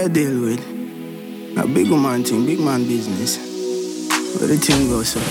I deal with a big man thing, big man business. Where the thing goes so.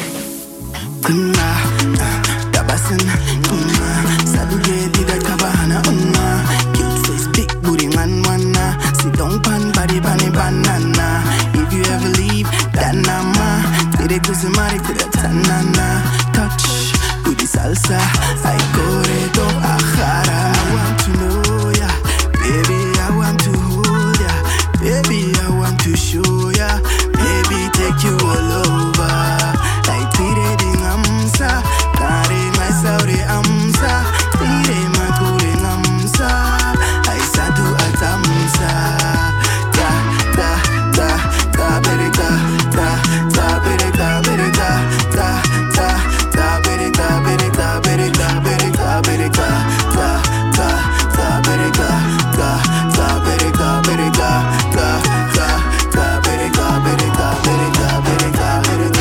Tabasan, Saturday did a cabana, cute face, big booty man, wanna sit down pan, body, bunny, banana. If you ever leave, that nama, did it cause somebody to the tanana. Touch, with the salsa, I go reto, ajara. I want to know ya, baby, I want to hold ya, baby, I want to show ya, baby, take you all over. Like Tire Amsa, Tare my Saudi Amsa, Tire my Kure Amsa, I Sadu Atamsa, Ta, ta, ta, ta, bereka, ta, ta, bereka, bereka, ta, ta, ta, bereka, bereka, bereka, bereka, bereka, ta, ta, ta, bereka, ta, ta, bereka, bereka, ta, ta, ta, bereka, bereka, bereka, bereka, bereka.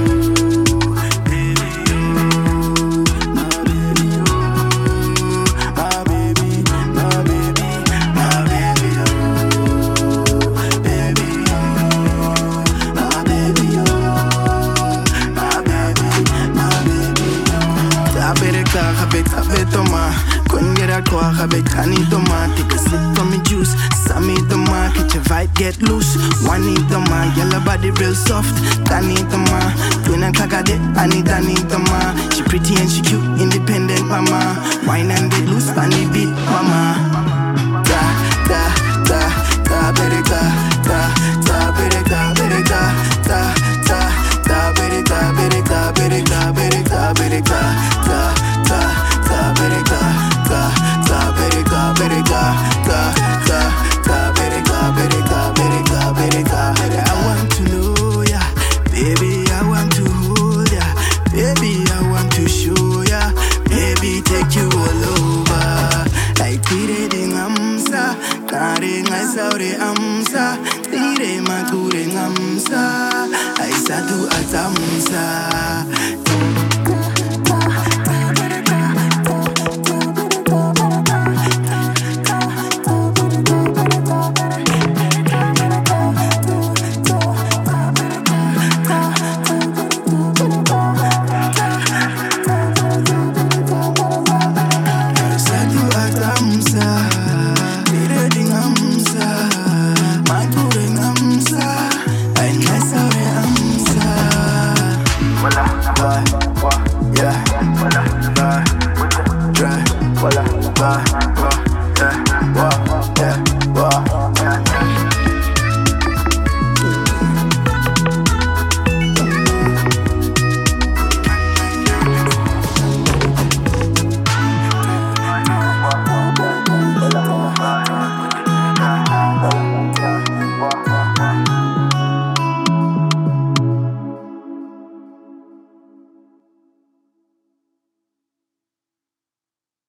Take a sip from me juice, some eat the man, get your vibe get loose. One eat the man, yellow body real soft. Can eat the man, twin and kagade, I need the man. She pretty and she cute, independent mama. Wine and get loose, funny beat mama. Da da da da bereka, da da bereka bereka, da da da bereka bereka bereka bereka bereka, da da da bereka, da da bereka bereka, da da da bereka bereka bereka bereka. I want to know ya, baby, I want to hold ya, baby, I want to show ya, baby, take you all over. Like Tire Amsa, Tare ngai Saudi Amsa, Tire Makure Amsa, I Sadu Atamsa. Yeah,